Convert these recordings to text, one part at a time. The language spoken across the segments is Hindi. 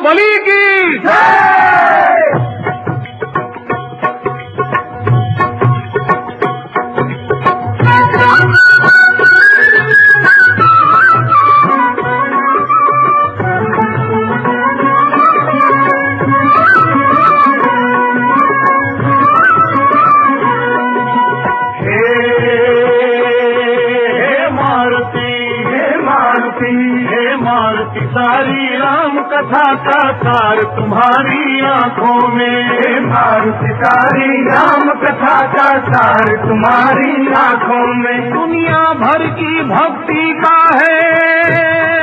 बली की जय। मारुति सारी राम कथा का सार तुम्हारी आंखों में। मारुति सारी राम कथा का सार तुम्हारी आंखों में। दुनिया भर की भक्ति का है,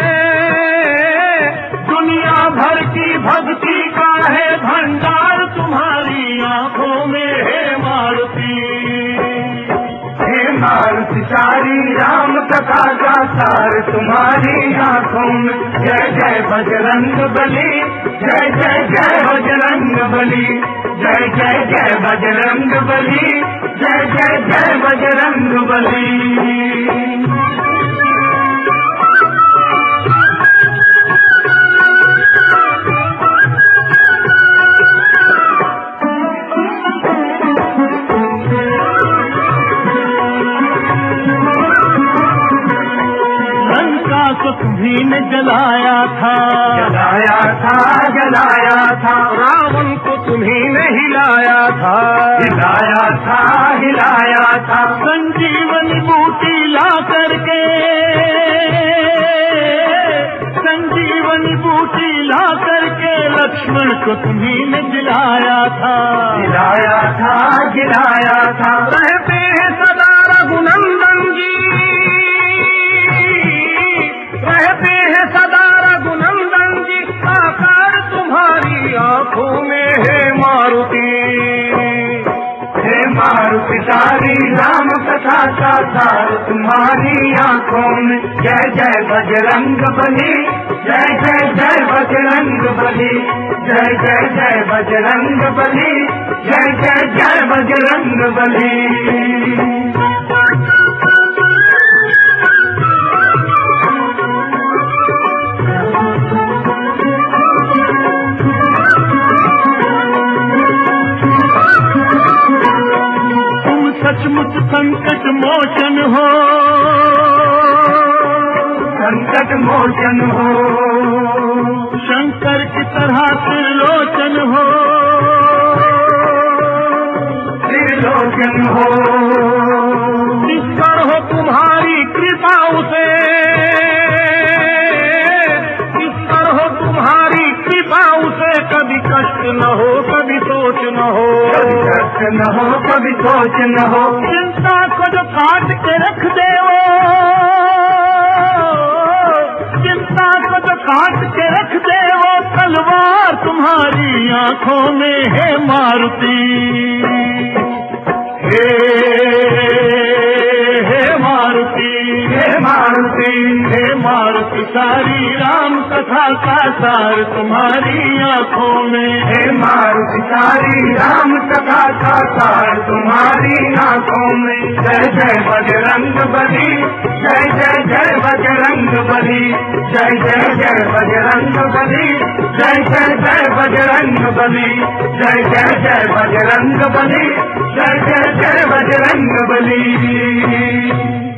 दुनिया भर की भक्ति का है भंडार तुम्हारी आंखों में। हे मारुति, हे मारुति सारी राम कथा का सार तुम्हारी आंखों में। जय जय बजरंग बली, जय जय जय बजरंग बली, जय जय जय बजरंग बली, जय जय जय बजरंग बली। तो तुम्ही ने जलाया था, जलाया था, जलाया था। रावण को तुम्ही ने हिलाया था, हिलाया था, हिलाया था। संजीवनी बूटी ला करके, संजीवनी बूटी ला करके लक्ष्मण को तुम्ही ने जिलाया था, जिलाया था, जिलाया था। रहते हैं सदा रघुनंदन जी, रहते हैं सदा रघुनंदन जी, आकार तुम्हारी आंखों में। हे मारुति, हे मारुति सारी राम कथा का सार तुम्हारी आंखों में। जय जय बजरंग बली, जय जय जय बजरंग बली, जय जय जय बजरंग बली, जय जय जय बजरंग बली। सचमुच संकट मोचन हो, संकट मोचन हो। शंकर की तरह त्रिलोचन हो, त्रिलोचन हो। जिस पर हो तुम्हारी कृपा उसे, जिस पर हो तुम्हारी कृपा उसे कभी कष्ट न हो, कभी सोच न हो, कभी कष्ट न हो, कभी सोच न हो। चिंता को जो काट के रख दे वो, चिंता को जो काट के रख दे वो तलवार तुम्हारी आंखों में। हे मारुति, हे मारुति, हे मारुति, हे मारुति सारी राम कथा का सार तुम्हारी आंखों में। हे मारुति सारी राम कथा का सार तुम्हारी आंखों में। जय जय बजरंग बली, जय जय जय बजरंग बली, जय जय जय बजरंग बली, जय जय जय बजरंग बली, जय जय जय बजरंग बली, जय जय जय बजरंग बली।